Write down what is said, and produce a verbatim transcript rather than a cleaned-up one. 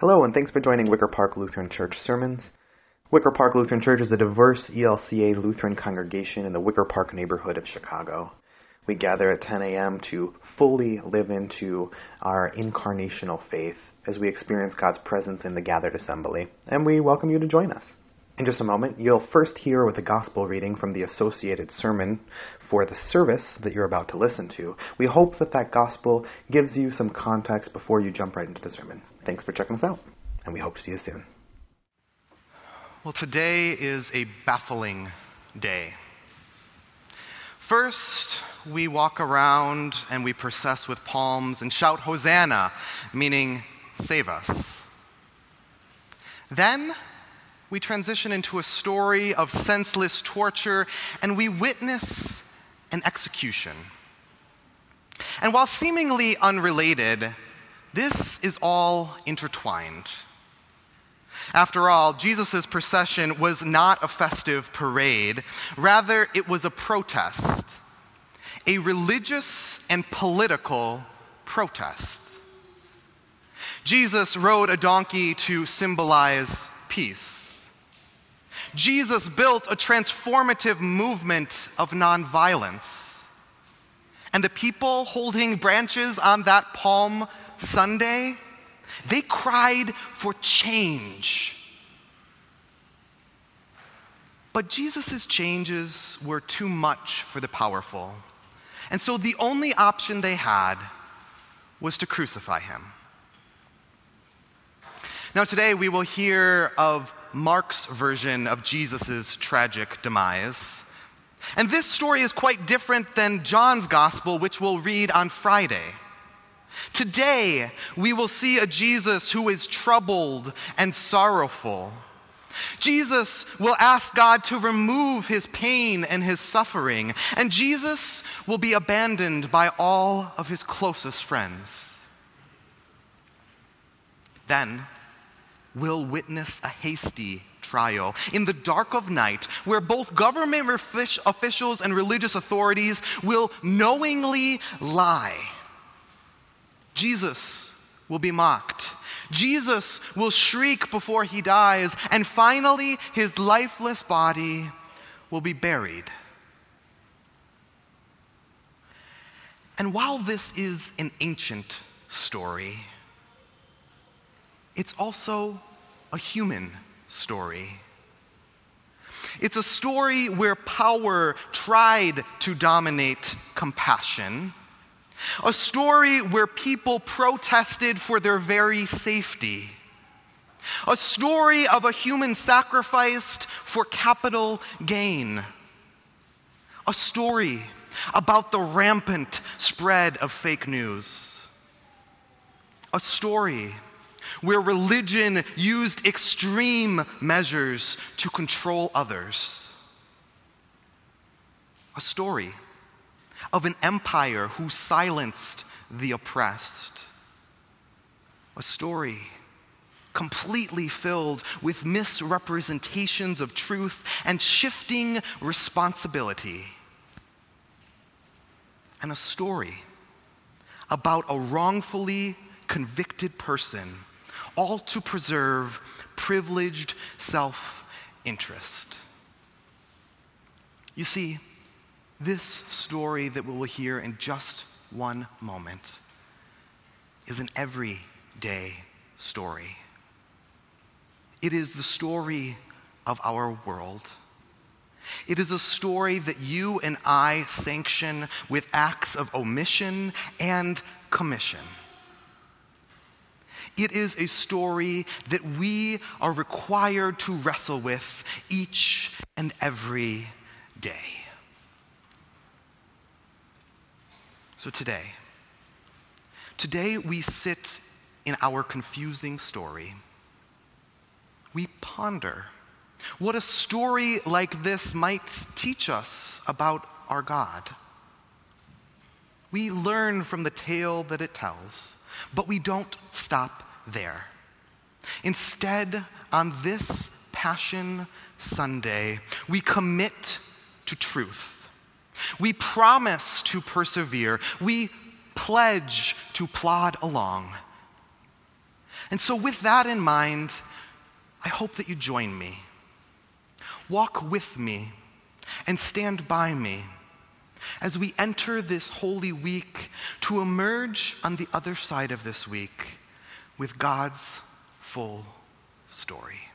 Hello, and thanks for joining Wicker Park Lutheran Church Sermons. Wicker Park Lutheran Church is a diverse E L C A Lutheran congregation in the Wicker Park neighborhood of Chicago. We gather at ten a.m. to fully live into our incarnational faith as we experience God's presence in the gathered assembly, and we welcome you to join us. In just a moment, you'll first hear with a gospel reading from the associated sermon for the service that you're about to listen to. We hope that that gospel gives you some context before you jump right into the sermon. Thanks for checking us out, and we hope to see you soon. Well, today is a baffling day. First, we walk around and we process with palms and shout Hosanna, meaning save us. Then, we transition into a story of senseless torture, and we witness an execution. And while seemingly unrelated, this is all intertwined. After all, Jesus' procession was not a festive parade. Rather, it was a protest, a religious and political protest. Jesus rode a donkey to symbolize peace. Jesus built a transformative movement of nonviolence. And the people holding branches on that Palm Sunday, they cried for change. But Jesus' changes were too much for the powerful. And so the only option they had was to crucify him. Now today we will hear of Mark's version of Jesus' tragic demise. And this story is quite different than John's gospel, which we'll read on Friday. Today, we will see a Jesus who is troubled and sorrowful. Jesus will ask God to remove his pain and his suffering, and Jesus will be abandoned by all of his closest friends. Then, we'll witness a hasty trial in the dark of night where both government officials and religious authorities will knowingly lie. Jesus will be mocked. Jesus will shriek before he dies. And finally, his lifeless body will be buried. And while this is an ancient story, it's also a human story. It's a story where power tried to dominate compassion. A story where people protested for their very safety. A story of a human sacrificed for capital gain. A story about the rampant spread of fake news. A story where religion used extreme measures to control others. A story of an empire who silenced the oppressed. A story completely filled with misrepresentations of truth and shifting responsibility. And a story about a wrongfully convicted person, all to preserve privileged self-interest. You see, this story that we will hear in just one moment is an everyday story. It is the story of our world. It is a story that you and I sanction with acts of omission and commission. It is a story that we are required to wrestle with each and every day. So today, today we sit in our confusing story. We ponder what a story like this might teach us about our God. We learn from the tale that it tells, but we don't stop there. Instead, on this Passion Sunday, we commit to truth. We promise to persevere. We pledge to plod along. And so with that in mind, I hope that you join me. Walk with me and stand by me as we enter this Holy Week to emerge on the other side of this week with God's full story.